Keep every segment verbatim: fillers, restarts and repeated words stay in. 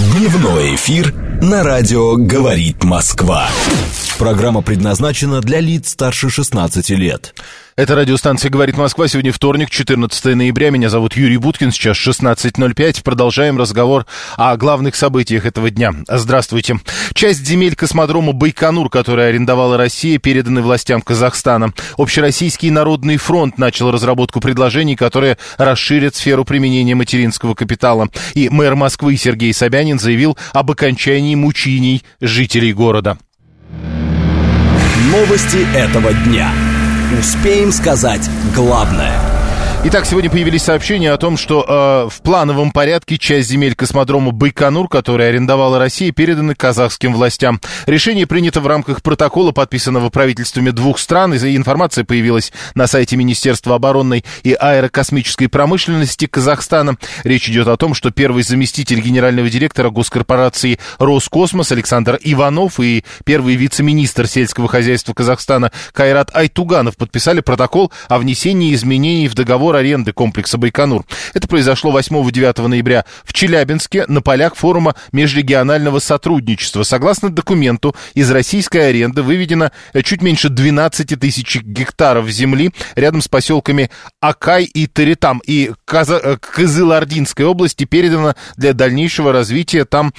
Дневной эфир на радио «Говорит Москва». Программа предназначена для лиц старше шестнадцати лет. Это радиостанция «Говорит Москва». Сегодня вторник, четырнадцатое ноября. Меня зовут Юрий Буткин. Сейчас шестнадцать ноль пять. Продолжаем разговор о главных событиях этого дня. Здравствуйте. Часть земель космодрома Байконур, которую арендовала Россия, переданы властям Казахстана. Общероссийский народный фронт начал разработку предложений, которые расширят сферу применения материнского капитала. И мэр Москвы Сергей Собянин заявил об окончании мучений жителей города. Новости этого дня. Успеем сказать главное. Итак, сегодня появились сообщения о том, что э, в плановом порядке часть земель космодрома Байконур, которые арендовала Россия, переданы казахским властям. Решение принято в рамках протокола, подписанного правительствами двух стран. И информация появилась на сайте Министерства оборонной и аэрокосмической промышленности Казахстана. Речь идет о том, что первый заместитель генерального директора госкорпорации «Роскосмос» Александр Иванов и первый вице-министр сельского хозяйства Казахстана Кайрат Айтуганов подписали протокол о внесении изменений в договор аренды комплекса Байконур. Это произошло восьмого-девятого ноября в Челябинске на полях форума межрегионального сотрудничества. Согласно документу, из российской аренды выведено чуть меньше двенадцать тысяч гектаров земли рядом с поселками Акай и Таритам. И Каза- Кызылординской области передано для дальнейшего развития там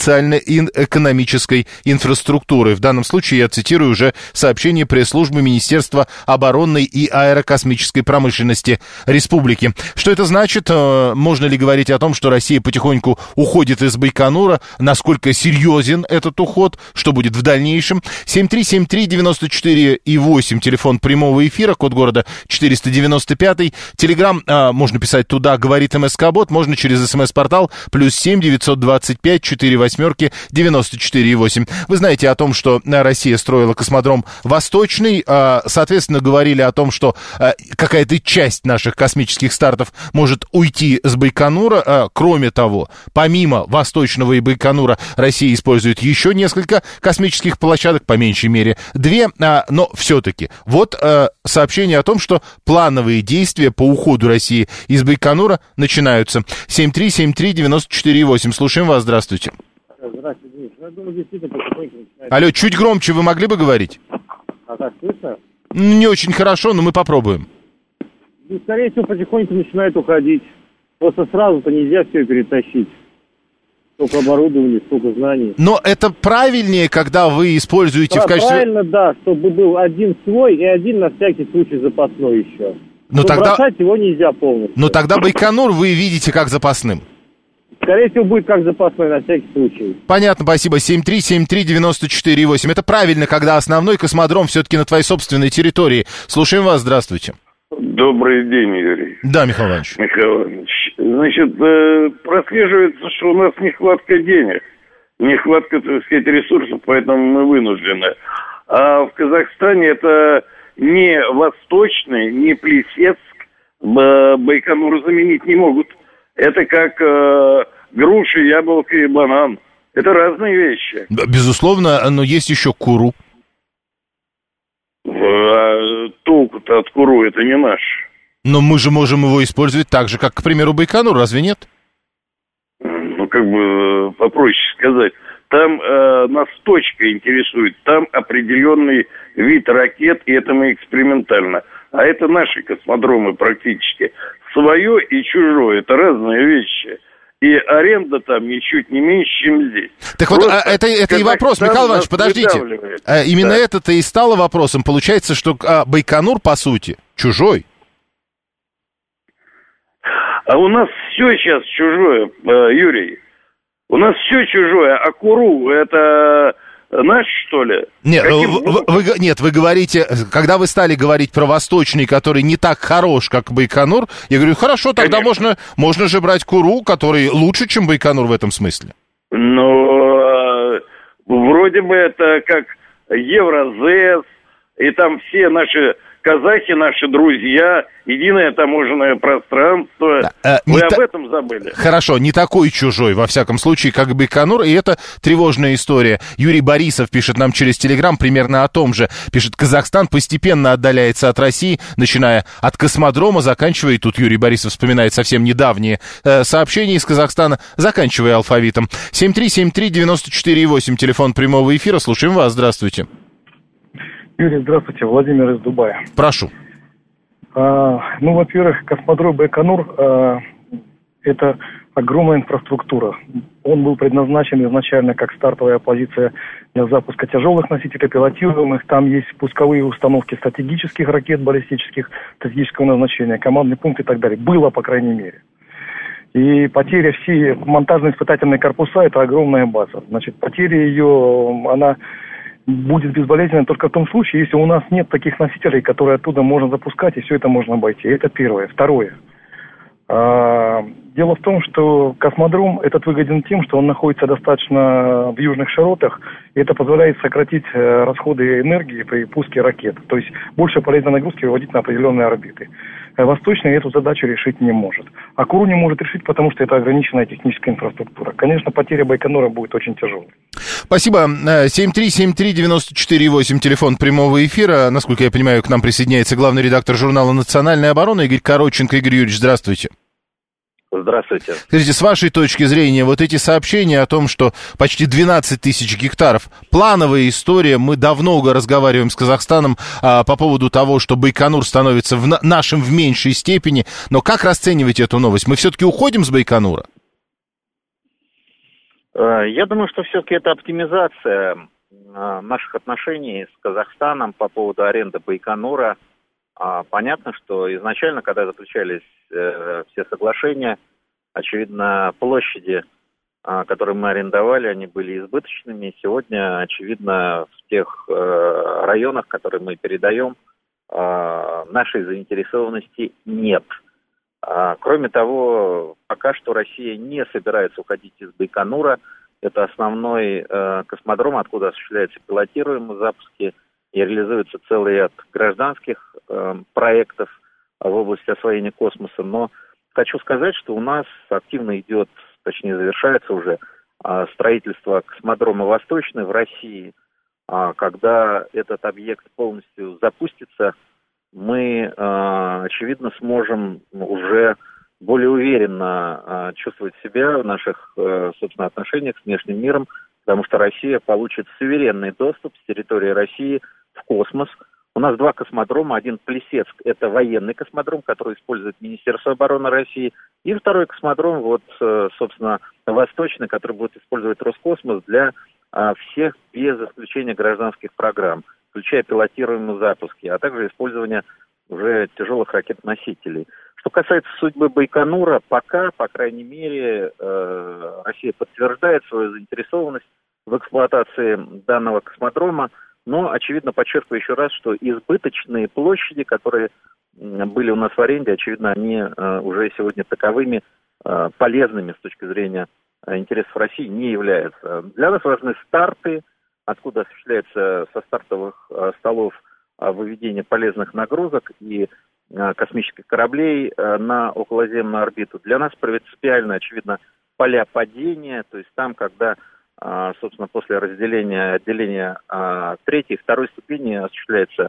социально-экономической инфраструктуры. В данном случае я цитирую уже сообщение пресс-службы Министерства оборонной и аэрокосмической промышленности республики. Что это значит? Можно ли говорить о том, что Россия потихоньку уходит из Байконура? Насколько серьезен этот уход? Что будет в дальнейшем? семь три семь три девяносто четыре восемь, телефон прямого эфира, код города четыреста девяносто пять. Телеграм, а, можно писать туда, говорит МСК-бот, можно через СМС-портал плюс семь девятьсот двадцать пять четыре восьмерки девяносто четыре восемь. Вы знаете о том, что Россия строила космодром Восточный, а, соответственно, говорили о том, что а, какая-то часть наших космических стартов может уйти с Байконура. А, кроме того, помимо Восточного и Байконура, Россия использует еще несколько космических площадок, по меньшей мере две, а, но все-таки вот а, сообщение о том, что плановые действия по уходу России из Байконура начинаются. семь три семь три девяносто четыре восемь. Слушаем вас, здравствуйте. Здравствуйте, Денис. Я думаю, действительно потихоньку начинает... Алло, чуть громче вы могли бы говорить? А так слышно? Не очень хорошо, но мы попробуем. Ну, скорее всего, потихоньку начинает уходить. Просто сразу-то нельзя все перетащить. Столько оборудования, столько знаний. Но это правильнее, когда вы используете Да, в качестве... правильно, да, чтобы был один свой и один на всякий случай запасной еще. Но Но тогда... бросать его нельзя полностью. Но тогда Байконур вы видите как запасным. Скорее всего, будет как запасной на всякий случай. Понятно, спасибо. семь три семь три девяносто четыре восемь. Это правильно, когда основной космодром все-таки на твоей собственной территории. Слушаем вас, здравствуйте. Добрый день, Юрий. Да, Михаил Иванович. Михаил Иванович. Значит, э, прослеживается, что у нас нехватка денег, нехватка, так сказать, ресурсов, поэтому мы вынуждены. А в Казахстане это не Восточный, не Плесецк, Байконур заменить не могут. Это как э, груша, яблоко и банан. Это разные вещи. Безусловно, но есть еще Куру. А толку-то от Куру это не наш. Но мы же можем его использовать так же, как, к примеру, Байконур, разве нет? Ну, как бы попроще сказать. Там э, нас точка интересует, там определенный вид ракет, и это мы экспериментально. А это наши космодромы практически. Свое и чужое, это разные вещи. И аренда там ничуть не меньше, чем здесь. Так вот, а, это, это и вопрос, Михаил Иванович, подождите. А, именно да. Это-то и стало вопросом. Получается, что а, Байконур, по сути, чужой. А у нас все сейчас чужое, Юрий. У нас все чужое, а Куру это наш, что ли? Нет, вы, вы, нет, вы говорите, когда вы стали говорить про Восточный, который не так хорош, как Байконур, я говорю, хорошо, тогда можно, можно же брать Куру, который лучше, чем Байконур в этом смысле. Ну, вроде бы это как Евразес, и там все наши казахи наши друзья, единое таможенное пространство. А, Вы об та... этом забыли? Хорошо, не такой чужой, во всяком случае, как Байконур, и это тревожная история. Юрий Борисов пишет нам через Телеграм примерно о том же. Пишет, Казахстан постепенно отдаляется от России, начиная от космодрома, заканчивая, и тут Юрий Борисов вспоминает совсем недавние э, сообщения из Казахстана, заканчивая алфавитом. семь три семь три девять четыре восемь, телефон прямого эфира, слушаем вас, здравствуйте. Юрий, здравствуйте, Владимир из Дубая. Прошу. А, ну, во-первых, космодром Байконур а, это огромная инфраструктура. Он был предназначен изначально как стартовая позиция для запуска тяжелых носителей пилотируемых. Там есть пусковые установки стратегических ракет баллистических, стратегического назначения, командный пункт и так далее. Было, по крайней мере. И потеря всей монтажно-испытательные корпуса – это огромная база. Значит, потеря ее, она будет безболезненной только в том случае, если у нас нет таких носителей, которые оттуда можно запускать, и все это можно обойти. Это первое. Второе. А, дело в том, что космодром этот выгоден тем, что он находится достаточно в южных широтах, и это позволяет сократить расходы энергии при пуске ракет. То есть больше полезной нагрузки выводить на определенные орбиты. Восточный эту задачу решить не может. А Куру не может решить, потому что это ограниченная техническая инфраструктура. Конечно, потеря Байконура будет очень тяжелой. Спасибо. семь три семь три девять четыре восемь, телефон прямого эфира. Насколько я понимаю, к нам присоединяется главный редактор журнала «Национальная оборона» Игорь Коротченко. Игорь Юрьевич, здравствуйте. Здравствуйте. Скажите, с вашей точки зрения, вот эти сообщения о том, что почти двенадцать тысяч гектаров, плановая история, мы давно разговариваем с Казахстаном а, по поводу того, что Байконур становится в на- нашим в меньшей степени, но как расцениваете эту новость? Мы все-таки уходим с Байконура? Я думаю, что все-таки это оптимизация наших отношений с Казахстаном по поводу аренды Байконура. Понятно, что изначально, когда заключались все соглашения, очевидно, площади, которые мы арендовали, они были избыточными. Сегодня, очевидно, в тех районах, которые мы передаем, нашей заинтересованности нет. Кроме того, пока что Россия не собирается уходить из Байконура. Это основной космодром, откуда осуществляются пилотируемые запуски и реализуется целый ряд гражданских э, проектов в области освоения космоса. Но хочу сказать, что у нас активно идет, точнее завершается уже, э, строительство космодрома «Восточный» в России. А когда этот объект полностью запустится, мы, э, очевидно, сможем уже более уверенно э, чувствовать себя в наших, э, собственно, отношениях с внешним миром, потому что Россия получит суверенный доступ с территории России в космос. У нас два космодрома. Один Плесецк, это военный космодром, который использует Министерство обороны России. И второй космодром, вот, собственно, Восточный, который будет использовать Роскосмос для а, всех без исключения гражданских программ, включая пилотируемые запуски, а также использование уже тяжелых ракет-носителей. Что касается судьбы Байконура, пока, по крайней мере, э, Россия подтверждает свою заинтересованность в эксплуатации данного космодрома, но, очевидно, подчеркиваю еще раз, что избыточные площади, которые были у нас в аренде, очевидно, они э, уже сегодня таковыми э, полезными с точки зрения э, интересов России не являются. Для нас важны старты, откуда осуществляется со стартовых э, столов э, выведение полезных нагрузок и э, космических кораблей э, на околоземную орбиту. Для нас принципиально, очевидно, поля падения, то есть там, когда собственно, после разделения, отделения а, третьей и второй ступени осуществляется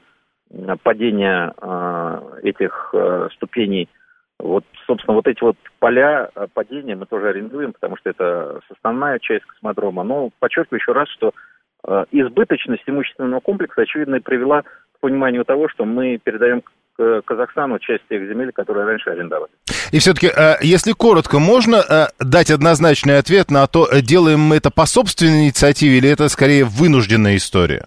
падение а, этих а, ступеней. Вот, собственно, вот эти вот поля падения мы тоже арендуем, потому что это основная часть космодрома. Но подчеркиваю еще раз, что а, избыточность имущественного комплекса, очевидно, привела к пониманию того, что мы передаем к Казахстану часть тех земель, которые раньше арендовали. И все-таки, если коротко, можно дать однозначный ответ на то, делаем мы это по собственной инициативе или это скорее вынужденная история?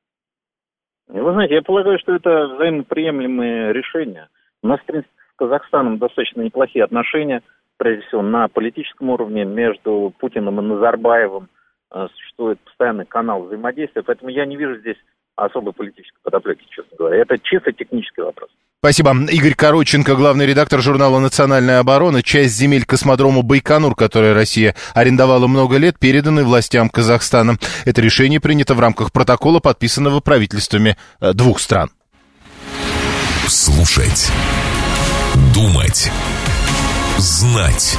Вы знаете, я полагаю, что это взаимоприемлемые решения. У нас, в принципе, с Казахстаном достаточно неплохие отношения, прежде всего, на политическом уровне между Путиным и Назарбаевым существует постоянный канал взаимодействия, поэтому я не вижу здесь особой политической подоплеки, честно говоря. Это чисто технический вопрос. Спасибо. Игорь Коротченко, главный редактор журнала «Национальная оборона». Часть земель космодрому Байконур, который Россия арендовала много лет, переданы властям Казахстана. Это решение принято в рамках протокола, подписанного правительствами двух стран. Слушать. Думать. Знать.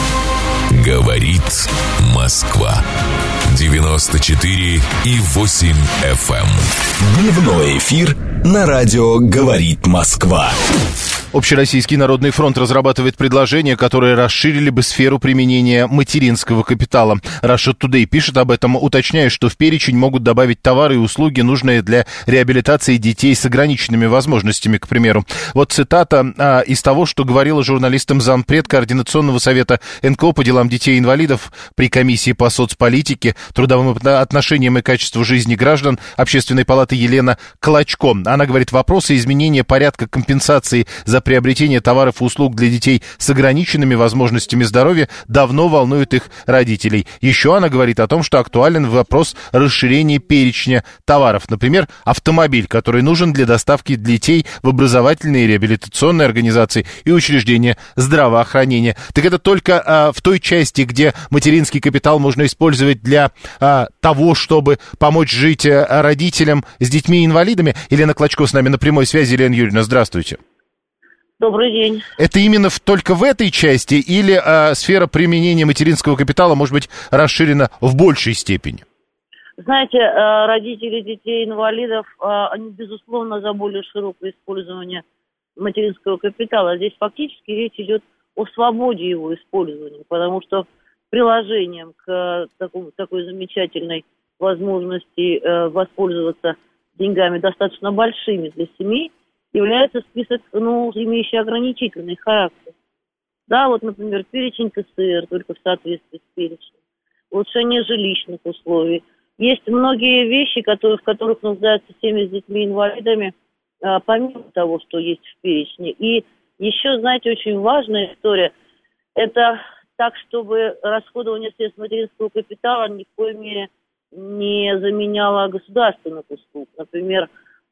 Говорит Москва. девяносто четыре и восемь эф эм. Дневной эфир на радио «Говорит Москва». Общероссийский народный фронт разрабатывает предложения, которые расширили бы сферу применения материнского капитала. Russia Today пишет об этом, уточняя, что в перечень могут добавить товары и услуги, нужные для реабилитации детей с ограниченными возможностями, к примеру. Вот цитата а, из того, что говорила журналистам зампред Координационного совета эн ка о по делам детей-инвалидов при комиссии по соцполитике, трудовым отношениям и качеству жизни граждан Общественной палаты Елена Клочко. Она говорит, вопросы изменения порядка компенсации за приобретение товаров и услуг для детей с ограниченными возможностями здоровья давно волнуют их родителей. Еще она говорит о том, что актуален вопрос расширения перечня товаров. Например, автомобиль, который нужен для доставки детей в образовательные и реабилитационные организации и учреждения здравоохранения. Так это только а, в той части, где материнский капитал можно использовать для а, того, чтобы помочь жить а, родителям с детьми-инвалидами. Елена Клочко с нами на прямой связи. Елена Юрьевна, здравствуйте. Добрый день. Это именно в, только в этой части или а, сфера применения материнского капитала может быть расширена в большей степени? Знаете, родители детей-инвалидов, они, безусловно, за более широкое использование материнского капитала. Здесь фактически речь идет о свободе его использования, потому что приложением к такому, такой замечательной возможности воспользоваться деньгами достаточно большими для семей является список, ну, имеющий ограничительный характер. Да, вот, например, перечень ка эс эр, только в соответствии с перечнем, улучшение жилищных условий. Есть многие вещи, которые, в которых нуждаются семьи с детьми-инвалидами, а, помимо того, что есть в перечне. И еще, знаете, очень важная история, это так, чтобы расходование средств материнского капитала ни в коей мере не заменяло государственных услуг. Например,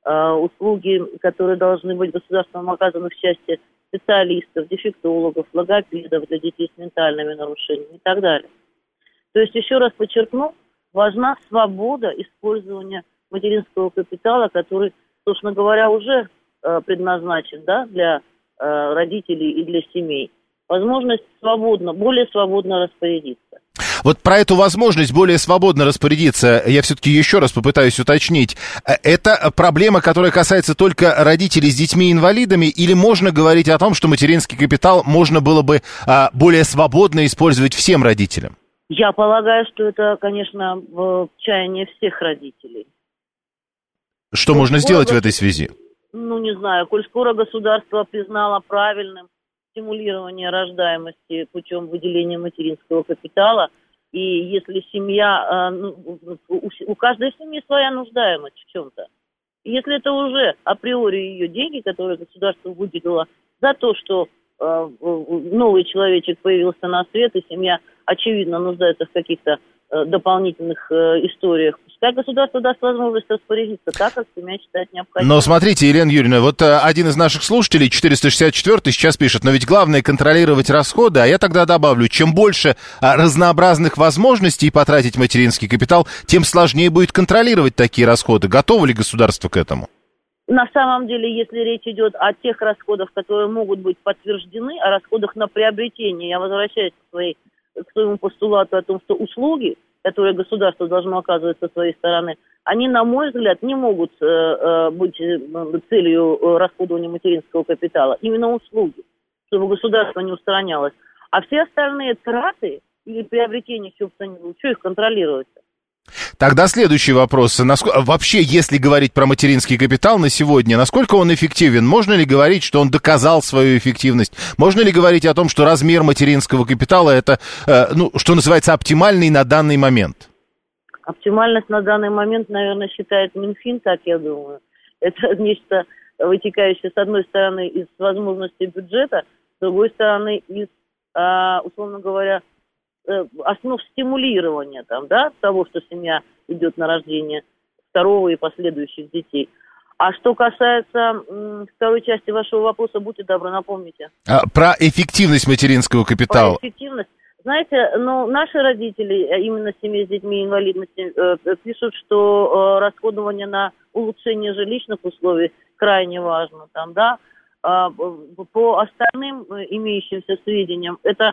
услуги, которые должны быть государством оказаны в части специалистов, дефектологов, логопедов для детей с ментальными нарушениями и так далее. То есть, еще раз подчеркну, важна свобода использования материнского капитала, который, собственно говоря, уже э, предназначен, да, для э, родителей и для семей. Возможность свободно, более свободно распорядиться. Вот про эту возможность более свободно распорядиться я все-таки еще раз попытаюсь уточнить. Это проблема, которая касается только родителей с детьми-инвалидами, или можно говорить о том, что материнский капитал можно было бы а, более свободно использовать всем родителям? Я полагаю, что это, конечно, чаяние всех родителей. Что коль можно скоро, сделать в этой связи? Ну, не знаю, коль скоро государство признало правильным стимулирование рождаемости путем выделения материнского капитала, и если семья, ну, у каждой семьи своя нуждаемость в чем-то. И если это уже априори ее деньги, которые государство выделило за то, что новый человечек появился на свет, и семья, очевидно, нуждается в каких-то дополнительных историях, пускай государство даст возможность распорядиться так, как семья считает необходимым. Но смотрите, Елена Юрьевна, вот один из наших слушателей, четыреста шестьдесят четвёртый, сейчас пишет, но ведь главное контролировать расходы, а я тогда добавлю, чем больше разнообразных возможностей потратить материнский капитал, тем сложнее будет контролировать такие расходы. Готово ли государство к этому? На самом деле, если речь идет о тех расходах, которые могут быть подтверждены, о расходах на приобретение, я возвращаюсь к, своей, к своему постулату о том, что услуги, которые государство должно оказывать со своей стороны, они, на мой взгляд, не могут э, э, быть целью расходования материнского капитала. Именно услуги, чтобы государство не устранялось. А все остальные траты или приобретения, чего бы то ни было, что их контролировать? Тогда следующий вопрос. Насколько, вообще, если говорить про материнский капитал на сегодня, насколько он эффективен? Можно ли говорить, что он доказал свою эффективность? Можно ли говорить о том, что размер материнского капитала это, э, ну, что называется, оптимальный на данный момент? Оптимальность на данный момент, наверное, считает Минфин, так я думаю. Это нечто, вытекающее, с одной стороны, из возможностей бюджета, с другой стороны, из, э, условно говоря, основ стимулирования там, да, того, что семья идет на рождение второго и последующих детей. А что касается м, второй части вашего вопроса, будьте добры, напомните. А, про эффективность материнского капитала. Про эффективность. Знаете, ну, наши родители, именно семьи с детьми инвалидности, э, пишут, что э, расходование на улучшение жилищных условий крайне важно. Там, да? А, по остальным имеющимся сведениям, это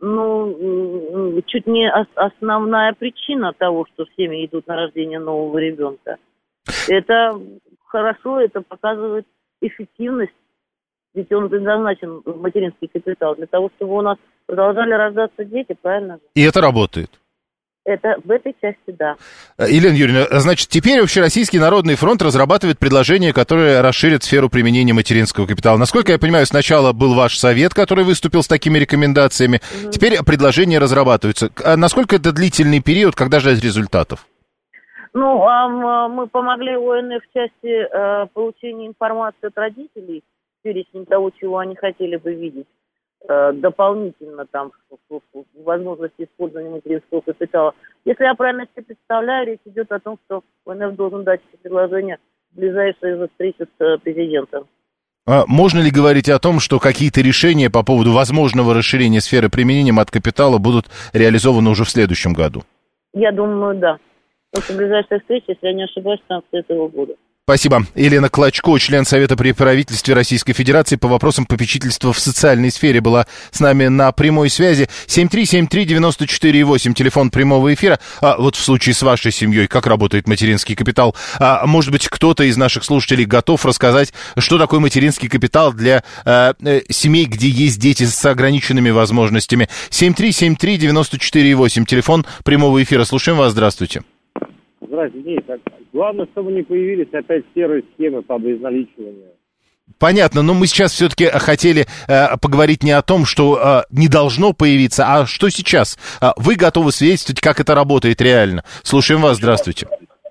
ну, чуть не основная причина того, что в семьи идут на рождение нового ребенка. Это хорошо, это показывает эффективность. Ведь он предназначен, материнский капитал, для того, чтобы у нас продолжали рождаться дети, правильно же? И это работает? Это в этой части, да. Елена Юрьевна, значит, теперь Общероссийский народный фронт разрабатывает предложение, которое расширит сферу применения материнского капитала. Насколько я понимаю, сначала был ваш совет, который выступил с такими рекомендациями. Угу. Теперь предложения разрабатываются. А насколько это длительный период, когда ждать результатов? Ну, а мы помогли ОНФ в части э, получения информации от родителей, перечень того, чего они хотели бы видеть. Дополнительно там возможности использования материнского капитала. Если я правильно себе представляю, речь идет о том, что ОНФ должен дать эти предложения в ближайшие встречи с президентом. А можно ли говорить о том, что какие-то решения по поводу возможного расширения сферы применения мат-капитала будут реализованы уже в следующем году? Я думаю, да. Потому что ближайшая встреча, если я не ошибаюсь, в конце этого года. Спасибо. Елена Клочко, член Совета при правительстве Российской Федерации по вопросам попечительства в социальной сфере, была с нами на прямой связи. семь три семь три девяносто четыре восемь, телефон прямого эфира. А вот в случае с вашей семьей, как работает материнский капитал? А, может быть, кто-то из наших слушателей готов рассказать, что такое материнский капитал для а, семей, где есть дети с ограниченными возможностями? семь три семь три девяносто четыре восемь, телефон прямого эфира. Слушаем вас, здравствуйте. Здравствуйте, Денис. Главное, чтобы не появились опять серые схемы по обезналичиванию. Понятно, но мы сейчас все-таки хотели э, поговорить не о том, что э, не должно появиться, а что сейчас. Э, вы готовы свидетельствовать, как это работает реально. Слушаем вас, здравствуйте.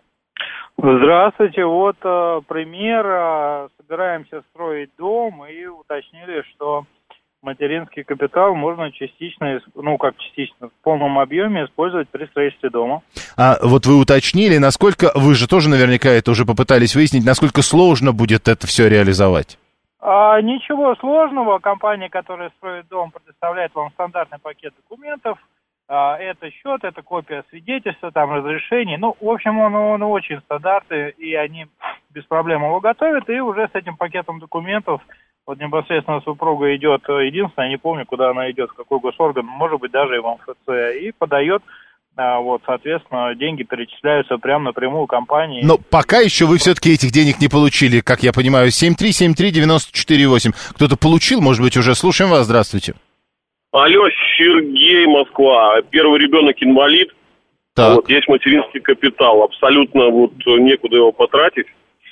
Здравствуйте, вот э, пример. Э, собираемся строить дом и уточнили, что материнский капитал можно частично, ну как частично, в полном объеме использовать при строительстве дома. А вот вы уточнили, насколько, вы же тоже наверняка это уже попытались выяснить, насколько сложно будет это все реализовать? А, ничего сложного. Компания, которая строит дом, предоставляет вам стандартный пакет документов. А, это счет, это копия свидетельства, там разрешений. Ну, в общем, он, он очень стандартный, и они без проблем его готовят, и уже с этим пакетом документов вот непосредственно супруга идет, единственное, я не помню, куда она идет, в какой госорган, может быть, даже и в эм эф цэ, и подает, а, вот, соответственно, деньги перечисляются прямо напрямую компании. Но пока еще вы все-таки этих денег не получили, как я понимаю. семь три семь три девяносто четыре восемь. Кто-то получил, может быть, уже. Слушаем вас, здравствуйте. Алло, Сергей, Москва. Первый ребенок инвалид. Так. Вот, есть материнский капитал. Абсолютно вот некуда его потратить.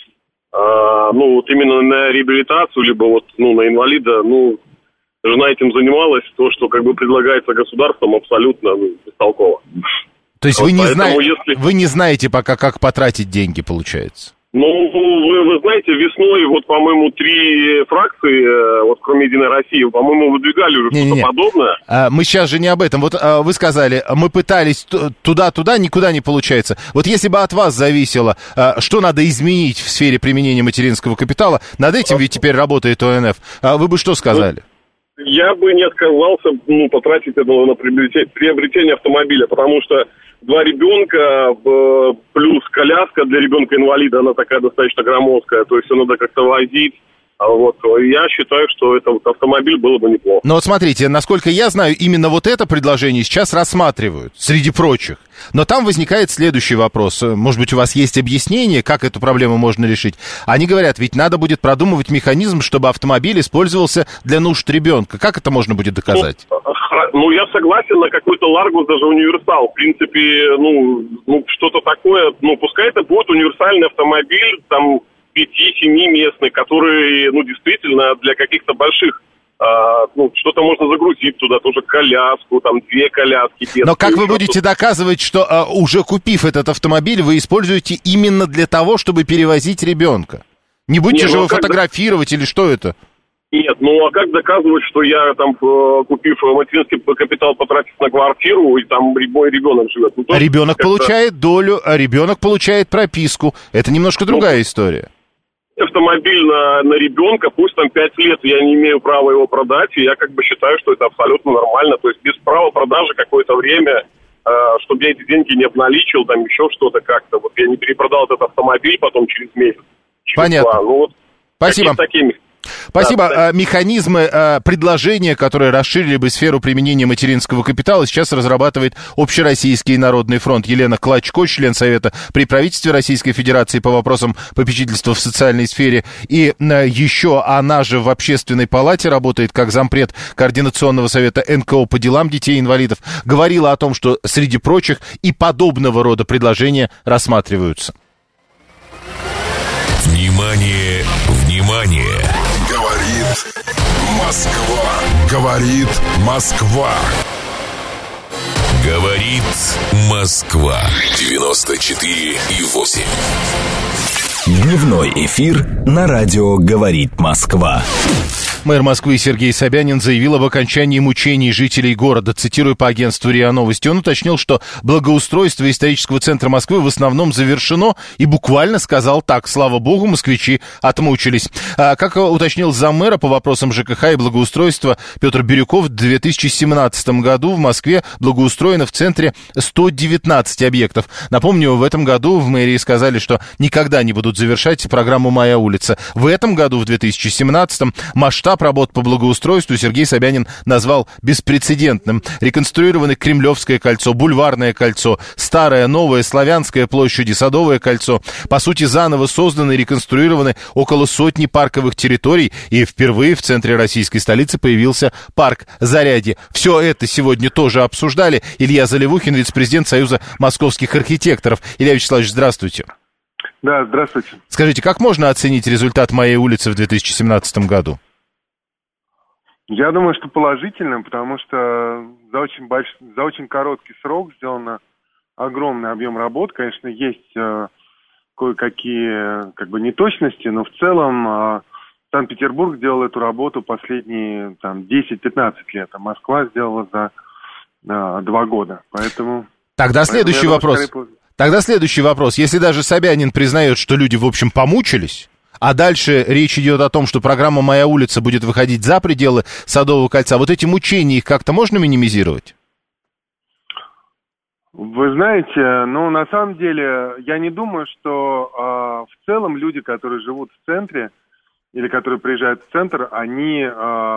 А, ну, вот именно на реабилитацию, либо вот, ну, на инвалида, ну, жена этим занималась, то, что как бы предлагается государством, абсолютно ну, бестолково. То есть вот вы, не знаете, если... вы не знаете пока, как потратить деньги, получается? Ну, вы, вы знаете, весной, вот, по-моему, три фракции, вот, кроме «Единой России», по-моему, выдвигали уже Не-не-не. что-то подобное. А, мы сейчас же не об этом. Вот а, вы сказали, мы пытались туда-туда, никуда не получается. Вот если бы от вас зависело, а, что надо изменить в сфере применения материнского капитала, над этим ведь теперь работает о эн эф, а вы бы что сказали? Я бы не отказался, ну, потратить это на приобретение, приобретение автомобиля, потому что два ребенка плюс коляска для ребенка-инвалида, она такая достаточно громоздкая, то есть ее надо как-то возить. Вот, я считаю, что это вот автомобиль было бы неплохо. Но вот смотрите, насколько я знаю, именно вот это предложение сейчас рассматривают, среди прочих. Но там возникает следующий вопрос. Может быть, у вас есть объяснение, как эту проблему можно решить? Они говорят, ведь надо будет продумывать механизм, чтобы автомобиль использовался для нужд ребенка. Как это можно будет доказать? Ну, ну я согласен на какой-то Ларгус, даже универсал. В принципе, ну, ну, что-то такое, ну, пускай это будет универсальный автомобиль, там, пяти-семиместный, который, ну, действительно, для каких-то больших, а, ну, что-то можно загрузить туда, тоже коляску, там, две коляски. Детские, но как вы будете доказывать, что а, уже купив этот автомобиль, вы используете именно для того, чтобы перевозить ребенка? Не будете Не, же ну, его фотографировать или что это? Нет, ну а как доказывать, что я там, купив материнский капитал, потратив на квартиру, и там мой ребенок живет? Ну, а ребенок получает долю, а ребенок получает прописку. Это немножко другая ну, история. автомобиль на, на ребенка, пусть там пять лет, я не имею права его продать, и я как бы считаю, что это абсолютно нормально. То есть без права продажи какое-то время, э, чтобы я эти деньги не обналичил, там еще что-то как-то. Вот я не перепродал этот автомобиль потом через месяц. Понятно. Ну, вот спасибо. Такими. Спасибо. Да, Механизмы, предложения, которые расширили бы сферу применения материнского капитала, сейчас разрабатывает Общероссийский народный фронт. Елена Клочко, член Совета при правительстве Российской Федерации по вопросам попечительства в социальной сфере. И еще она же в Общественной палате работает как зампред Координационного совета эн ка о по делам детей-инвалидов. Говорила о том, что среди прочих и подобного рода предложения рассматриваются. Внимание, внимание! Говорит Москва. Говорит Москва. Говорит Москва. девяносто четыре и восемь. Дневной эфир на радио «Говорит Москва». Мэр Москвы Сергей Собянин заявил об окончании мучений жителей города. Цитирую по агентству РИА Новости. Он уточнил, что благоустройство исторического центра Москвы в основном завершено, и буквально сказал так: слава богу, москвичи отмучились. А, как уточнил заммэра по вопросам ЖКХ и благоустройства Петр Бирюков, в две тысячи семнадцатом году в Москве благоустроено в центре сто девятнадцать объектов. Напомню, в этом году в мэрии сказали, что никогда не будут завершать программу «Моя улица». В этом году, в две тысячи семнадцатом, масштаб работ по благоустройству Сергей Собянин назвал беспрецедентным. Реконструированы Кремлевское кольцо, Бульварное кольцо, Старое, Новое, Славянская площадь, Садовое кольцо. По сути, заново созданы и реконструированы около сотни парковых территорий, и впервые в центре российской столицы появился парк Зарядье. Все это сегодня тоже обсуждали. Илья Заливухин, вице-президент Союза московских архитекторов. Илья Вячеславович, здравствуйте. Да, здравствуйте. Скажите, как можно оценить результат «Моей улицы» в две тысячи семнадцатом году? Я думаю, что положительно, потому что за очень, больш... за очень короткий срок сделано огромный объем работ. Конечно, есть э, кое-какие как бы неточности, но в целом э, Санкт-Петербург делал эту работу последние там, десять-пятнадцать лет, а Москва сделала за э, два года. Поэтому... Тогда следующий Поэтому, вопрос. скорее... Тогда следующий вопрос. Если даже Собянин признает, что люди, в общем, помучились, а дальше речь идет о том, что программа «Моя улица» будет выходить за пределы Садового кольца, вот эти мучения, их как-то можно минимизировать? Вы знаете, ну, на самом деле, я не думаю, что э, в целом люди, которые живут в центре, или которые приезжают в центр, они, э,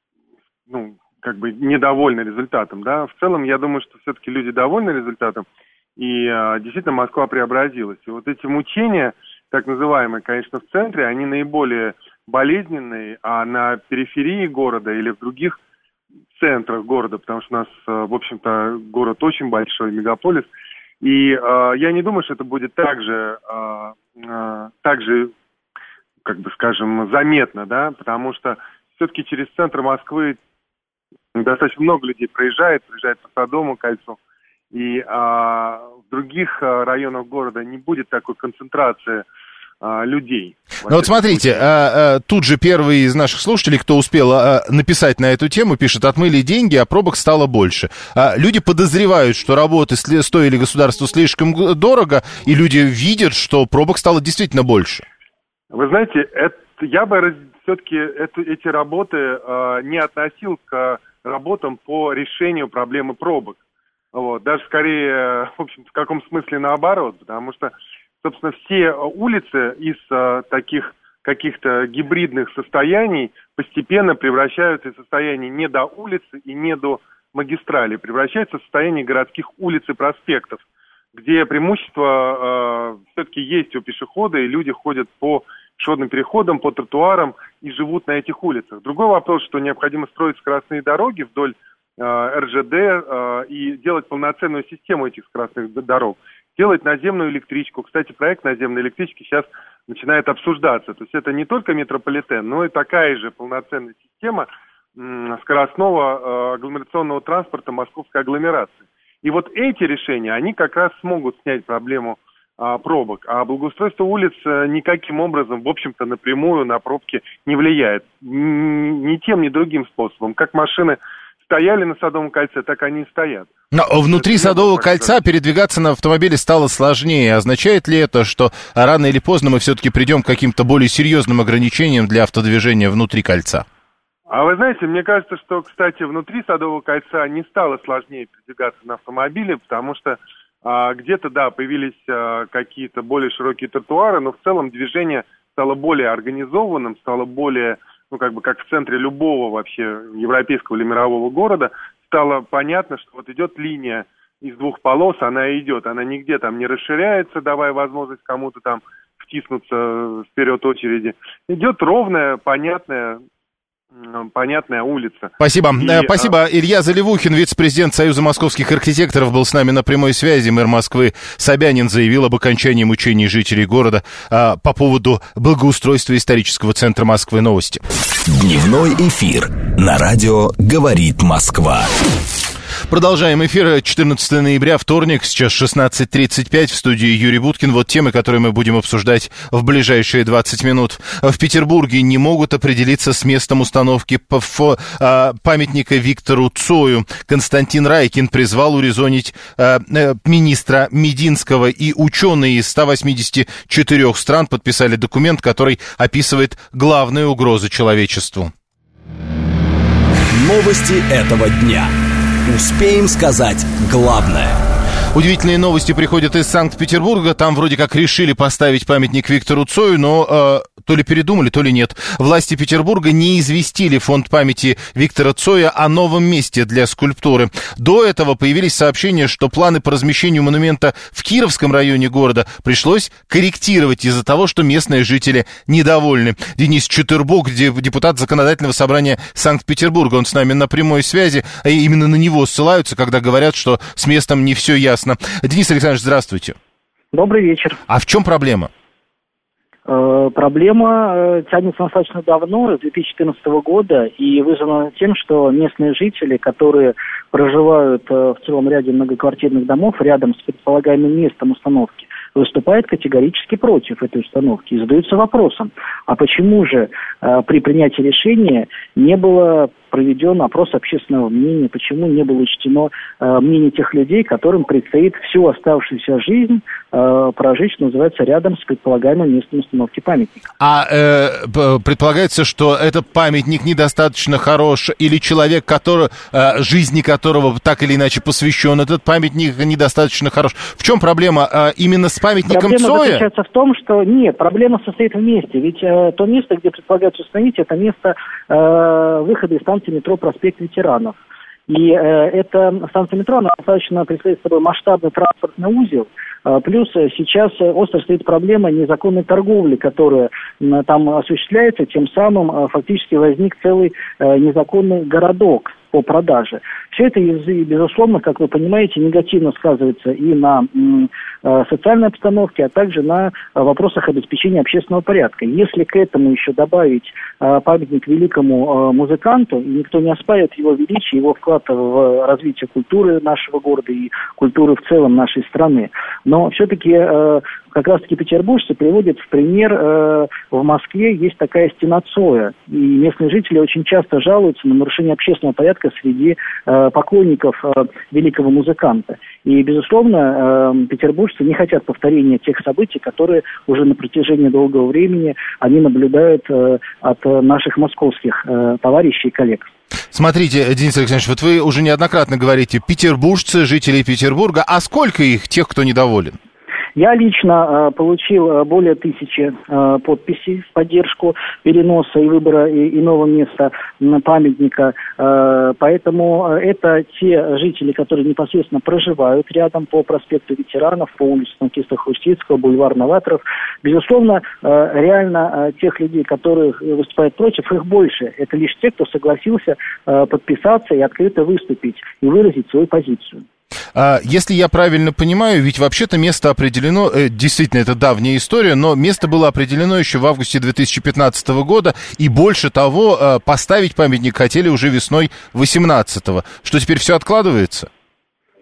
ну, как бы недовольны результатом, да. В целом, я думаю, что все-таки люди довольны результатом, и э, действительно Москва преобразилась. И вот эти мучения, так называемые, конечно, в центре, они наиболее болезненные, а на периферии города или в других центрах города, потому что у нас, в общем-то, город очень большой, мегаполис, и э, я не думаю, что это будет так же, э, э, так же, как бы скажем, заметно, да, потому что все-таки через центр Москвы достаточно много людей проезжает, проезжает по Садовому кольцу, и э, в других районах города не будет такой концентрации людей. Ну вот смотрите, а, а, тут же первый из наших слушателей, кто успел а, написать на эту тему, пишет: отмыли деньги, а пробок стало больше. А, люди подозревают, что работы стоили государству слишком дорого, и люди видят, что пробок стало действительно больше. Вы знаете, это, я бы все-таки это, эти работы э, не относил к работам по решению проблемы пробок. Вот. Даже скорее, в общем, в каком смысле наоборот, потому что собственно, все улицы из а, таких каких-то гибридных состояний постепенно превращаются из состояния не до улицы и не до магистрали, превращаются в состояние городских улиц и проспектов, где преимущество а, все-таки есть у пешехода, и люди ходят по пешеходным переходам, по тротуарам и живут на этих улицах. Другой вопрос, что необходимо строить скоростные дороги вдоль а, эр жэ дэ а, и делать полноценную систему этих скоростных дорог. Делать наземную электричку. Кстати, проект наземной электрички сейчас начинает обсуждаться. То есть это не только метрополитен, но и такая же полноценная система м, скоростного э, агломерационного транспорта московской агломерации. И вот эти решения, они как раз смогут снять проблему э, пробок. А благоустройство улиц э, никаким образом, в общем-то, напрямую на пробки не влияет. Ни, ни тем, ни другим способом. Как машины стояли на Садовом кольце, так они и стоят. Но внутри Садового кольца передвигаться на автомобиле стало сложнее. Означает ли это, что рано или поздно мы все-таки придем к каким-то более серьезным ограничениям для автодвижения внутри кольца? А вы знаете, мне кажется, что, кстати, внутри Садового кольца не стало сложнее передвигаться на автомобиле, потому что а, где-то, да, появились а, какие-то более широкие тротуары, но в целом движение стало более организованным, стало более, ну, как бы, как в центре любого вообще европейского или мирового города, стало понятно, что вот идет линия из двух полос, она идет, она нигде там не расширяется, давая возможность кому-то там втиснуться вперед очереди. Идет ровная, понятная, понятная улица. Спасибо. И, Спасибо. Илья Заливухин, вице-президент Союза московских архитекторов, был с нами на прямой связи. Мэр Москвы Собянин заявил об окончании мучений жителей города а, по поводу благоустройства исторического центра Москвы. Новости. Дневной эфир на радио «Говорит Москва». Продолжаем эфир. четырнадцатого ноября, вторник, сейчас шестнадцать тридцать пять, в студии Юрий Буткин. Вот темы, которые мы будем обсуждать в ближайшие двадцать минут. В Петербурге не могут определиться с местом установки памятника Виктору Цою. Константин Райкин призвал урезонить министра Мединского, и ученые из ста восьмидесяти четырёх стран подписали документ, который описывает главные угрозы человечеству. Новости этого дня. Успеем сказать главное. Удивительные новости приходят из Санкт-Петербурга. Там вроде как решили поставить памятник Виктору Цою, но э, то ли передумали, то ли нет. Власти Петербурга не известили фонд памяти Виктора Цоя о новом месте для скульптуры. До этого появились сообщения, что планы по размещению монумента в Кировском районе города пришлось корректировать из-за того, что местные жители недовольны. Денис Чутырбок, депутат Законодательного собрания Санкт-Петербурга, он с нами на прямой связи, и именно на него ссылаются, когда говорят, что с местом не все ясно. Денис Александрович, здравствуйте. Добрый вечер. А в чем проблема? Э, проблема э, тянется достаточно давно, с две тысячи четырнадцатого года, и вызвана тем, что местные жители, которые проживают э, в целом ряде многоквартирных домов рядом с предполагаемым местом установки, выступают категорически против этой установки и задаются вопросом, а почему же э, при принятии решения не было проведен опрос общественного мнения, почему не было учтено э, мнение тех людей, которым предстоит всю оставшуюся жизнь э, прожить, что называется, рядом с предполагаемым местом установки памятника. А э, предполагается, что этот памятник недостаточно хорош, или человек, который, э, жизни которого так или иначе посвящен, этот памятник недостаточно хорош. В чем проблема? Э, именно с памятником проблема Цоя? Проблема заключается в том, что нет, проблема состоит в месте. Ведь э, то место, где предполагается установить, это место э, выхода из станции метро «Проспект Ветеранов». И э, эта станция метро, она достаточно представляет собой масштабный транспортный узел. Э, плюс сейчас остро стоит проблема незаконной торговли, которая э, там осуществляется. Тем самым э, фактически возник целый э, незаконный городок по продаже. Все это, безусловно, как вы понимаете, негативно сказывается и на э, социальной обстановке, а также на э, вопросах обеспечения общественного порядка. Если к этому еще добавить э, памятник великому э, музыканту, и никто не оспаривает его величие, его вклад в развитие культуры нашего города и культуры в целом нашей страны, но все-таки э, как раз-таки петербуржцы приводят в пример, э, в Москве есть такая стена Цоя, и местные жители очень часто жалуются на нарушение общественного порядка среди э, поклонников э, великого музыканта. И, безусловно, э, петербуржцы не хотят повторения тех событий, которые уже на протяжении долгого времени они наблюдают э, от наших московских э, товарищей и коллег. Смотрите, Денис Александрович, вот вы уже неоднократно говорите, петербуржцы, жители Петербурга, а сколько их, тех, кто недоволен? Я лично э, получил э, более тысячи э, подписей в поддержку переноса и выбора и, иного места э, памятника. Э, поэтому э, это те жители, которые непосредственно проживают рядом по проспекту Ветеранов, по улице Танкиста Хрустицкого, бульвар Новаторов. Безусловно, э, реально э, тех людей, которые выступают против, их больше. Это лишь те, кто согласился э, подписаться и открыто выступить и выразить свою позицию. Если я правильно понимаю, ведь вообще-то место определено, действительно, это давняя история, но место было определено еще в августе две тысячи пятнадцатого года, и больше того, поставить памятник хотели уже весной две тысячи восемнадцатого. Что, теперь все откладывается?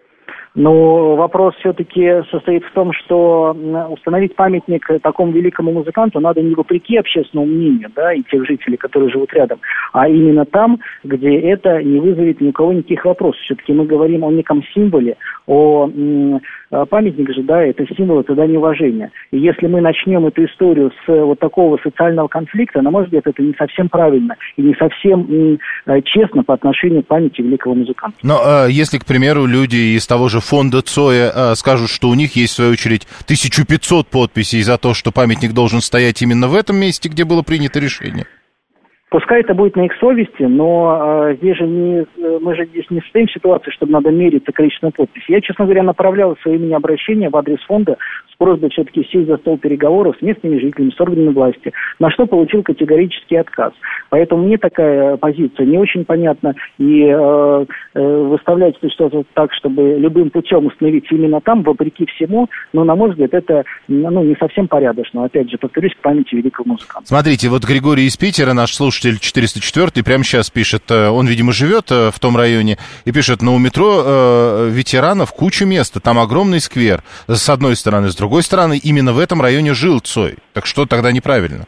Но вопрос все-таки состоит в том, что установить памятник такому великому музыканту надо не вопреки общественному мнению, да, и тех жителей, которые живут рядом, а именно там, где это не вызовет ни у кого никаких вопросов. Все-таки мы говорим о неком символе, о памятник же, да, это символ, это дань уважения. И если мы начнем эту историю с вот такого социального конфликта, на мой взгляд, это не совсем правильно и не совсем честно по отношению к памяти великого музыканта. Но э, если, к примеру, люди из того же фонда Цоя э, скажут, что у них есть, в свою очередь, тысяча пятьсот подписей за то, что памятник должен стоять именно в этом месте, где было принято решение? Пускай это будет на их совести, но э, здесь же не, мы же здесь не стоим в ситуации, чтобы надо мериться количеством подписей. Я, честно говоря, направлял свое имени обращение в адрес фонда с просьбой все-таки сесть за стол переговоров с местными жителями, с органами власти, на что получил категорический отказ. Поэтому мне такая позиция не очень понятна. И э, э, выставлять эту ситуацию так, чтобы любым путем установить именно там, вопреки всему, но, на мой взгляд, это ну, не совсем порядочно. Опять же, повторюсь, к памяти великого музыканта. Смотрите, вот Григорий из Питера, наш слушатель, четыреста четвёртый, прямо сейчас пишет, он, видимо, живет в том районе, и пишет, ну, у метро э, ветеранов куча места, там огромный сквер, с одной стороны, с другой стороны, именно в этом районе жил Цой. Так что тогда неправильно?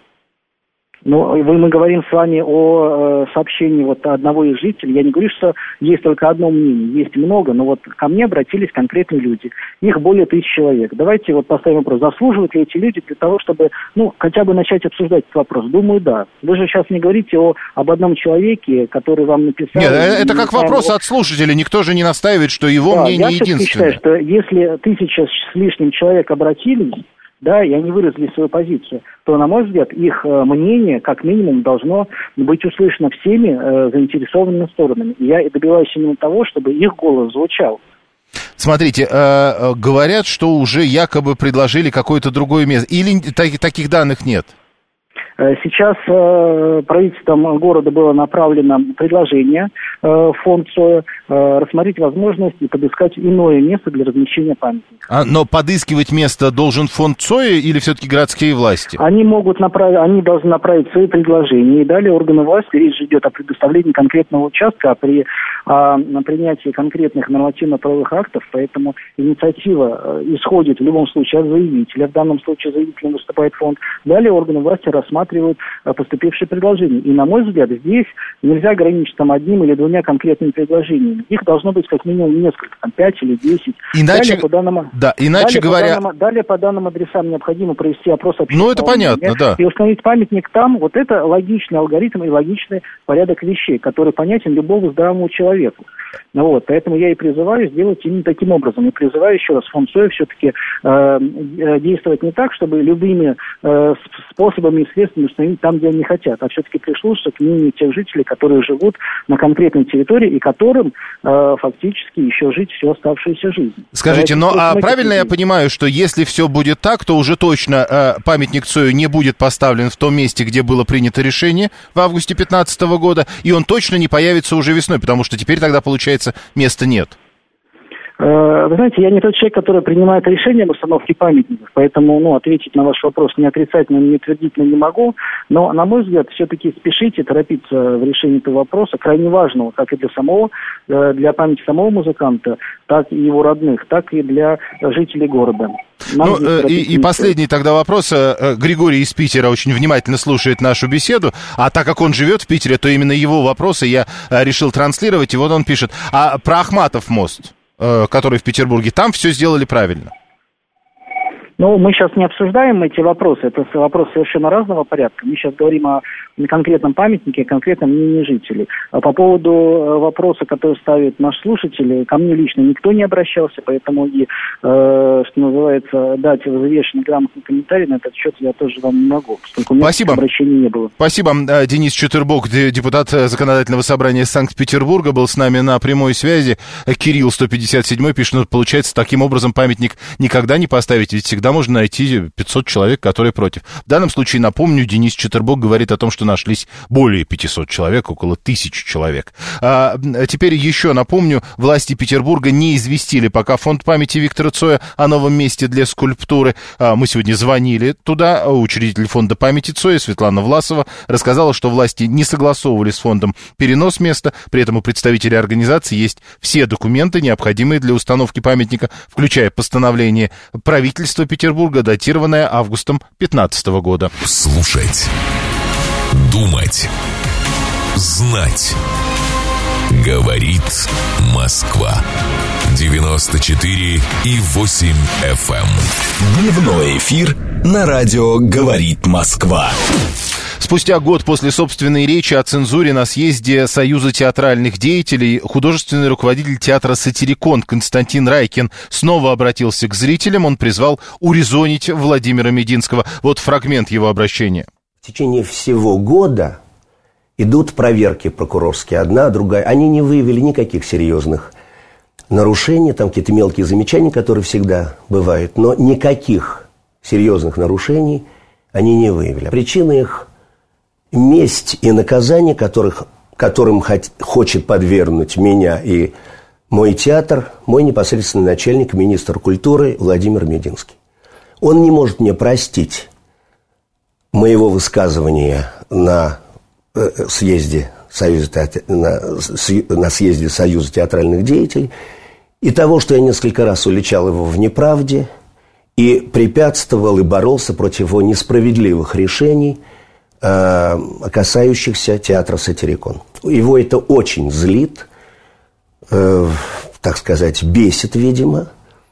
Ну, вы, мы говорим с вами о э, сообщении вот одного из жителей. Я не говорю, что есть только одно мнение, есть много, но вот ко мне обратились конкретные люди. Их более тысячи человек. Давайте вот поставим вопрос, заслуживают ли эти люди для того, чтобы, ну, хотя бы начать обсуждать этот вопрос. Думаю, да. Вы же сейчас не говорите о, об одном человеке, который вам написал... Нет, это как вопрос от слушателя. Никто же не настаивает, что его да, мнение единственное. Я все-таки считаю, что если тысяча с лишним человек обратились, да, и они выразили свою позицию, то, на мой взгляд, их э, мнение, как минимум, должно быть услышано всеми э, заинтересованными сторонами. И я добиваюсь именно того, чтобы их голос звучал. Смотрите, э, говорят, что уже якобы предложили какое-то другое место. Или так, таких данных нет? Сейчас э, правительством города было направлено предложение э, в фонд Цоя э, рассмотреть возможность и подыскать иное место для размещения памятника. А, но подыскивать место должен фонд Цоя или все-таки городские власти? Они могут направить, они должны направить свои предложения, и далее органы власти, речь идет о предоставлении конкретного участка, а при о, о принятии конкретных нормативно-правовых актов, поэтому инициатива э, исходит в любом случае от заявителя, в данном случае заявителем выступает фонд, далее органы власти рассматривают поступившие предложения. И, на мой взгляд, здесь нельзя ограничить там одним или двумя конкретными предложениями. Их должно быть как минимум несколько, там пять или десять. Иначе, далее по данным, да, иначе далее говоря... По данным, далее по данным адресам необходимо провести опрос общественного Ну, это понятно, мнения, да. И установить памятник там. Вот это логичный алгоритм и логичный порядок вещей, который понятен любому здравому человеку. Вот, поэтому я и призываю сделать именно таким образом. И призываю еще раз фонд Цоя все-таки э, действовать не так, чтобы любыми э, способами и средствами установить там, где они хотят, а все-таки прислушаться к мнению тех жителей, которые живут на конкретной территории и которым э, фактически еще жить всю оставшуюся жизнь. Скажите, ну а правильно я понимаю, что если все будет так, то уже точно э, памятник Цою не будет поставлен в том месте, где было принято решение в августе две тысячи пятнадцатого года, и он точно не появится уже весной, потому что теперь тогда, получается, места нет? Вы знаете, я не тот человек, который принимает решения об установке памятников, поэтому ну, ответить на ваш вопрос ни отрицательно, ни утвердительно не могу. Но, на мой взгляд, все-таки спешите торопиться в решении этого вопроса, крайне важного, как и для самого, для памяти самого музыканта, так и его родных, так и для жителей города. Ну, и, и последний тогда вопрос. Григорий из Питера очень внимательно слушает нашу беседу, а так как он живет в Питере, то именно его вопросы я решил транслировать, и вот он пишет. А про Ахматов мост, который в Петербурге, там все сделали правильно? Ну, мы сейчас не обсуждаем эти вопросы, это вопросы совершенно разного порядка. Мы сейчас говорим о конкретном памятнике, о конкретном мнении жителей. А по поводу вопроса, который ставит наш слушатель, ко мне лично никто не обращался, поэтому и, э, что называется, дать взвешенный грамотный комментарий на этот счет я тоже вам не могу, поскольку у меня Спасибо. обращений не было. Спасибо. Денис Четербок, депутат Законодательного собрания Санкт-Петербурга, был с нами на прямой связи. Кирилл сто пятьдесят семь пишет, ну, получается, таким образом памятник никогда не поставить, ведь всегда можно найти пятьсот человек, которые против. В данном случае, напомню, Денис Четербок говорит о том, что нашлись более пятисот человек, около тысячи человек. А, теперь еще напомню, власти Петербурга не известили пока фонд памяти Виктора Цоя о новом новом месте для скульптуры. Мы сегодня звонили туда. Учредитель фонда памяти Цоя Светлана Власова рассказала, что власти не согласовывали с фондом перенос места. При этом у представителей организации есть все документы, необходимые для установки памятника, включая постановление правительства Петербурга, датированное августом две тысячи пятнадцатого года. Слушать, думать, знать. Говорит Москва. девяносто четыре и восемь эф эм. Дневной эфир на радио «Говорит Москва». Спустя год после собственной речи о цензуре на съезде Союза театральных деятелей художественный руководитель театра «Сатирикон» Константин Райкин снова обратился к зрителям. Он призвал урезонить Владимира Мединского. Вот фрагмент его обращения. В течение всего года идут проверки прокурорские, одна, другая. Они не выявили никаких серьезных нарушений, там какие-то мелкие замечания, которые всегда бывают, но никаких серьезных нарушений они не выявили. Причина их – месть и наказание, которых, которым хот, хочет подвергнуть меня и мой театр, мой непосредственный начальник, министр культуры Владимир Мединский. Он не может мне простить моего высказывания на э, съезде Союза, на, на съезде Союза театральных деятелей и того, что я несколько раз уличал его в неправде и препятствовал и боролся против его несправедливых решений, касающихся театра «Сатирикон». Его это очень злит, э, так сказать, бесит, видимо.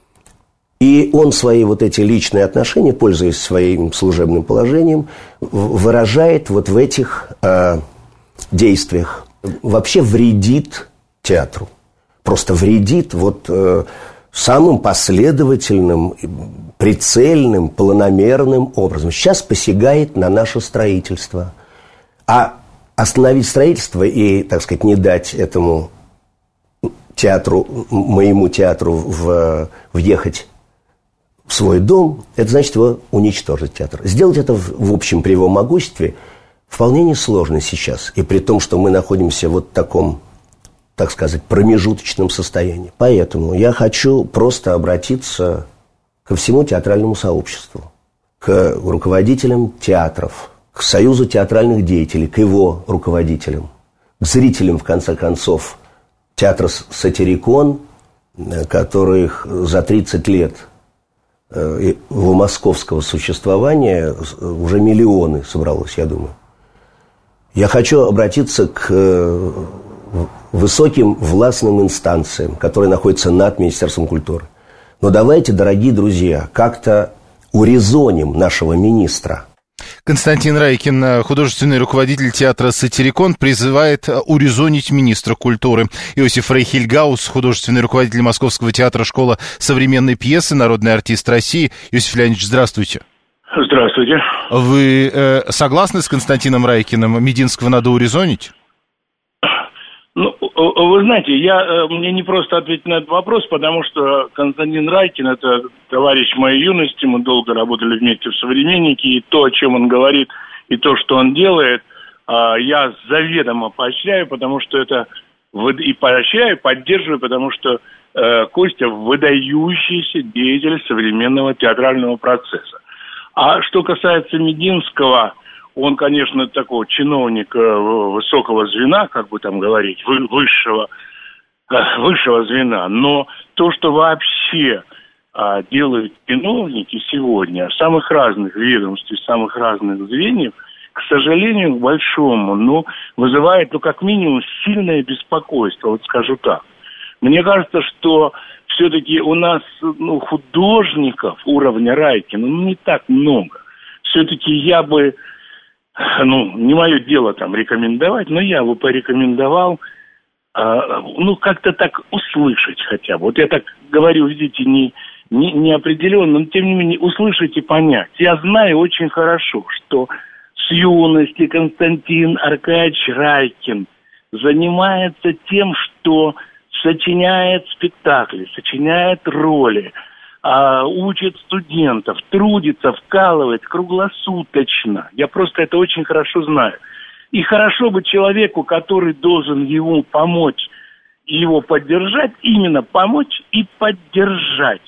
И он свои вот эти личные отношения, пользуясь своим служебным положением, выражает вот в этих э, действиях. Вообще вредит театру. Просто вредит вот э, самым последовательным, прицельным, планомерным образом. Сейчас посягает на наше строительство. А остановить строительство и, так сказать, не дать этому театру, моему театру в, въехать в свой дом, это значит его уничтожить, театр. Сделать это в, в общем при его могуществе вполне несложно сейчас. И при том, что мы находимся вот в таком, так сказать, промежуточном состоянии. Поэтому я хочу просто обратиться ко всему театральному сообществу, к руководителям театров, к Союзу театральных деятелей, к его руководителям, к зрителям, в конце концов, театра «Сатирикон», которых за тридцать лет его московского существования уже миллионы собралось, я думаю. Я хочу обратиться к высоким властным инстанциям, которые находятся над Министерством культуры. Но давайте, дорогие друзья, как-то урезоним нашего министра. Константин Райкин, художественный руководитель театра «Сатирикон», призывает урезонить министра культуры. Иосиф Рейхельгаус, художественный руководитель Московского театра «Школа современной пьесы», народный артист России. Иосиф Леонидович, здравствуйте. Здравствуйте. Вы э, согласны с Константином Райкиным? Мединского надо урезонить? Ну, вы знаете, я, мне не просто ответить на этот вопрос, потому что Константин Райкин – это товарищ моей юности, мы долго работали вместе в «Современнике», и то, о чем он говорит, и то, что он делает, я заведомо поощряю, потому что это… И поощряю, поддерживаю, потому что Костя – выдающийся деятель современного театрального процесса. А что касается Мединского… Он, конечно, такой чиновник высокого звена, как бы там говорить, высшего, высшего звена. Но то, что вообще делают чиновники сегодня в самых разных ведомствах, в самых разных звеньях, к сожалению, к большому, но вызывает, ну, как минимум, сильное беспокойство, вот скажу так. Мне кажется, что все-таки у нас, ну, художников уровня Райкина, ну, не так много. Все-таки я бы... Ну, не мое дело там рекомендовать, но я бы порекомендовал, э, ну, как-то так услышать хотя бы. Вот я так говорю, видите, не, не, не определенно, но тем не менее услышать и понять. Я знаю очень хорошо, что с юности Константин Аркадьевич Райкин занимается тем, что сочиняет спектакли, сочиняет роли, а, учит студентов, трудится, вкалывает круглосуточно. Я просто это очень хорошо знаю. И хорошо бы человеку, который должен ему помочь, его поддержать, именно помочь и поддержать,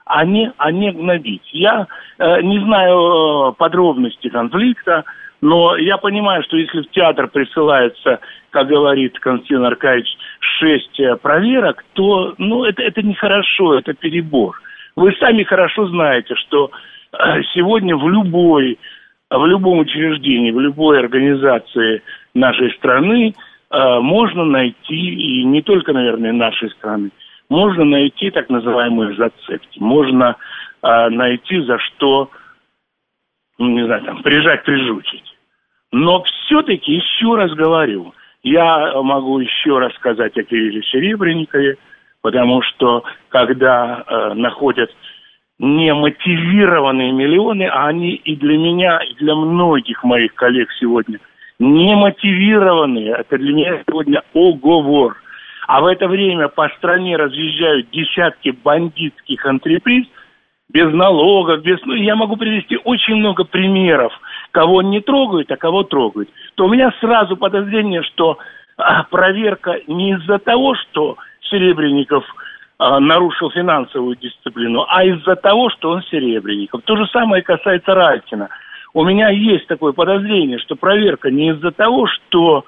а не, а не гнобить. Я э, не знаю подробностей конфликта, но я понимаю, что если в театр присылается, как говорит Константин Аркадьевич, шесть проверок, то ну, это, это нехорошо, это перебор. Вы сами хорошо знаете, что сегодня в любой, в любом учреждении, в любой организации нашей страны э, можно найти, и не только, наверное, нашей страны, можно найти так называемые зацепки, можно э, найти за что, ну, не знаю, там, прижать, прижучить. Но все-таки, еще раз говорю, я могу еще раз сказать о Кирилле Серебренникове, потому что когда э, находят немотивированные миллионы, а они и для меня, и для многих моих коллег сегодня немотивированные, это для меня сегодня оговор. А в это время по стране разъезжают десятки бандитских антреприз, без налогов, без... Ну, я могу привести очень много примеров, кого не трогают, а кого трогают. То у меня сразу подозрение, что а, проверка не из-за того, что Серебренников а, нарушил финансовую дисциплину, а из-за того, что он Серебренников. То же самое касается Райкина. У меня есть такое подозрение, что проверка не из-за того, что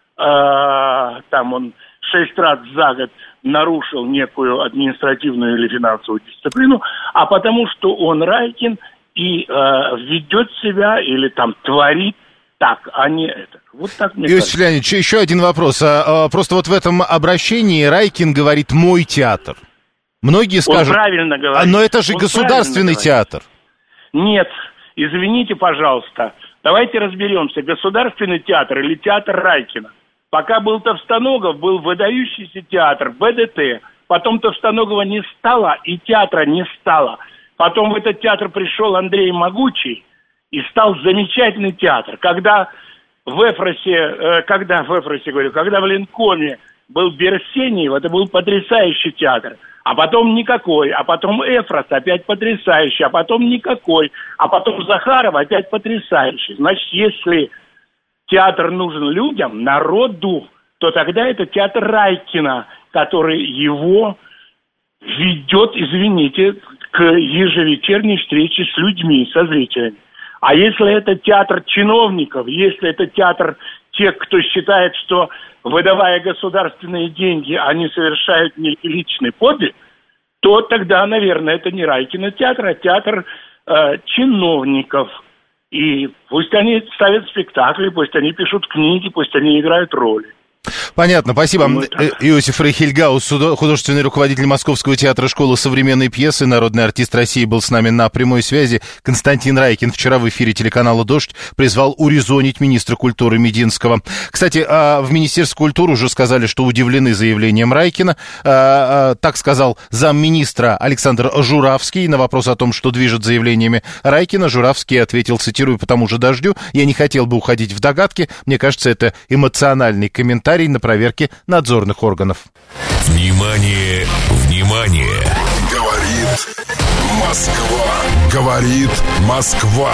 а, там он шесть раз за год нарушил некую административную или финансовую дисциплину, а потому что он Райкин и э, ведет себя или там творит так, а не это. Вот так мне Иосиф Леонидович, еще один вопрос. А, а, просто вот в этом обращении Райкин говорит «мой театр». Многие скажут... Он правильно говорит. А, но это же Он государственный театр. Нет, извините, пожалуйста. Давайте разберемся, государственный театр или театр Райкина. Пока был Товстоногов, был выдающийся театр, бэ дэ тэ. Потом Товстоногова не стало, и театра не стало. Потом в этот театр пришел Андрей Могучий, и стал замечательный театр. Когда в Эфросе, э, когда в Эфросе, говорю, когда в Ленкоме был Берсеньев, это был потрясающий театр. А потом никакой, а потом Эфрос опять потрясающий, а потом никакой, а потом Захаров опять потрясающий. Значит, если... театр нужен людям, народу, то тогда это театр Райкина, который его ведет, извините, к ежевечерней встрече с людьми, со зрителями. А если это театр чиновников, если это театр тех, кто считает, что, выдавая государственные деньги, они совершают некий личный подвиг, то тогда, наверное, это не Райкина театр, а театр э, чиновников. И пусть они ставят спектакли, пусть они пишут книги, пусть они играют роли. Понятно, спасибо. Иосиф Рейхельгаус, художественный руководитель Московского театра школы современной пьесы, народный артист России, был с нами на прямой связи. Константин Райкин вчера в эфире телеканала «Дождь» призвал урезонить министра культуры Мединского. Кстати, в Министерстве культуры уже сказали, что удивлены заявлением Райкина. Так сказал замминистра Александр Журавский на вопрос о том, что движет заявлениями Райкина. Журавский ответил, цитирую, по тому же «Дождю», «Я не хотел бы уходить в догадки. Мне кажется, это эмоциональный комментарий на проверке надзорных органов». Внимание, внимание! Говорит Москва. Говорит Москва.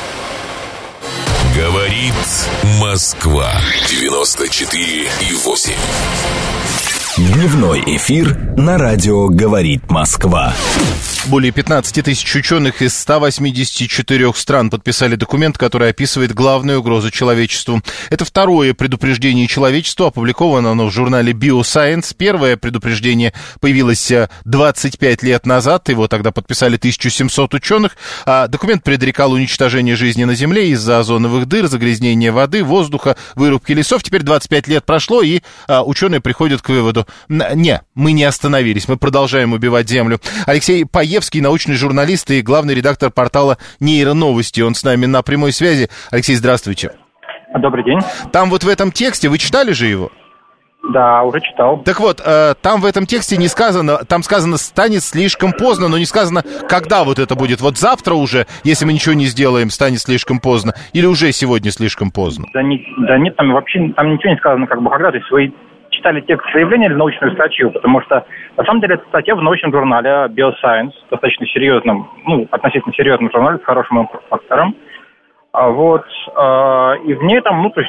Говорит Москва. девяносто четыре и восемь. Дневной эфир на радио «Говорит Москва». Более пятнадцать тысяч ученых из ста восьмидесяти четырёх стран подписали документ, который описывает главную угрозу человечеству. Это второе предупреждение человечеству, опубликовано оно в журнале Bioscience. Первое предупреждение появилось двадцать пять лет назад, его тогда подписали тысяча семьсот ученых. А документ предрекал уничтожение жизни на Земле из-за озоновых дыр, загрязнения воды, воздуха, вырубки лесов. Теперь двадцать пять лет прошло, и а, ученые приходят к выводу: не, мы не остановились, мы продолжаем убивать Землю. Алексей Паевский, научный журналист и главный редактор портала «Нейроновости». Он с нами на прямой связи. Алексей, здравствуйте. Добрый день. Там вот в этом тексте, вы читали же его? Да, уже читал. Так вот, э, там в этом тексте не сказано, там сказано «станет слишком поздно», но не сказано, когда вот это будет. Вот завтра уже, если мы ничего не сделаем, станет слишком поздно, или уже сегодня слишком поздно? Да, не, да нет, там вообще там ничего не сказано, как бы когда. То есть вы читали текст заявления или научную статью, потому что, на самом деле, это статья в научном журнале Bioscience, достаточно серьезном, ну, относительно серьезном журнале с хорошим фактором. А вот, э, и в ней там, ну, то есть,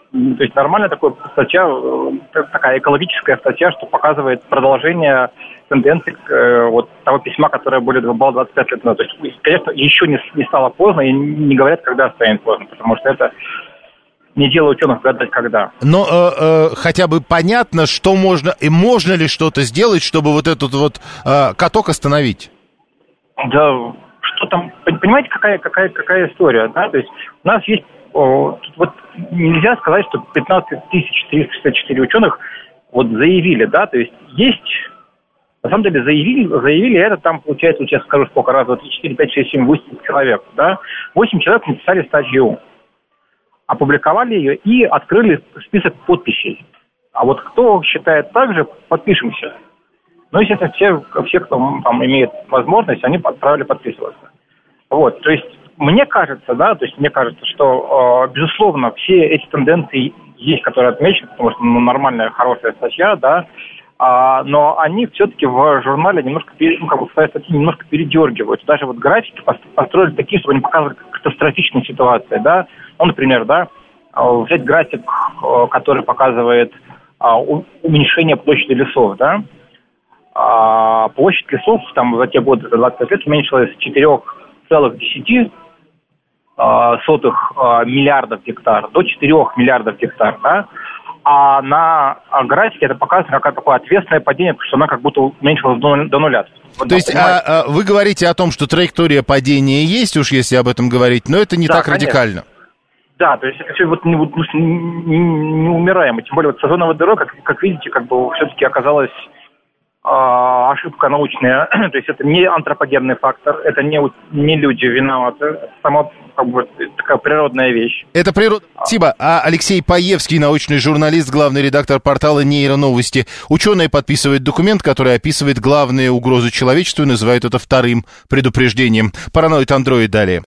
То есть нормальная такая статья, такая экологическая статья, что показывает продолжение тенденций вот того письма, которое было двадцать пять лет назад. То есть, конечно, еще не, не стало поздно, и не говорят, когда станет поздно, потому что это не дело ученых гадать, когда. Но э, э, хотя бы понятно, что можно, и можно ли что-то сделать, чтобы вот этот вот э, каток остановить? Да, что там, понимаете, какая, какая, какая история, да, то есть у нас есть, о, вот нельзя сказать, что пятнадцать тысяч триста шестьдесят четыре ученых вот заявили, да, то есть есть, на самом деле заявили, заявили это там, получается, вот сейчас скажу, сколько раз, два, три, четыре, пять, шесть, семь, восемь человек, да, восемь человек написали статью, опубликовали ее и открыли список подписей. А вот кто считает так же, подпишемся. Ну, естественно, все, все, кто там имеет возможность, они отправили подписываться. Вот, то есть, мне кажется, да, то есть, мне кажется, что, э, безусловно, все эти тенденции есть, которые отмечены, потому что, ну, нормальная, хорошая статья, да, а, но они все-таки в журнале немножко, ну, как бы, в своей статье немножко передергивают. Даже вот графики построили такие, чтобы они показывали катастрофичные ситуации, да. Ну, например, да, взять график, который показывает уменьшение площади лесов, да. Площадь лесов там за те годы, за двадцать пять лет, уменьшилась с четыре целых десять сотых миллиардов гектар до четырех миллиардов гектар, да. А на графике это показывает как такое ответственное падение, потому что она как будто уменьшилась до, до нуля. Вот, То есть а, а, вы говорите о том, что траектория падения есть, уж если об этом говорить, но это не да, так конечно. радикально. Да, то есть это все вот не, вот, не, не умираемо. Тем более вот с озоновой дырой, как, как видите, как бы все-таки оказалась э, ошибка научная. То есть это не антропогенный фактор, это не, не люди виноваты, это сама как бы такая природная вещь. Это природа. Спасибо. А Алексей Паевский, научный журналист, главный редактор портала «Нейроновости». Ученые подписывают документ, который описывает главные угрозы человечеству и называют это вторым предупреждением. Параноид Андроид далее.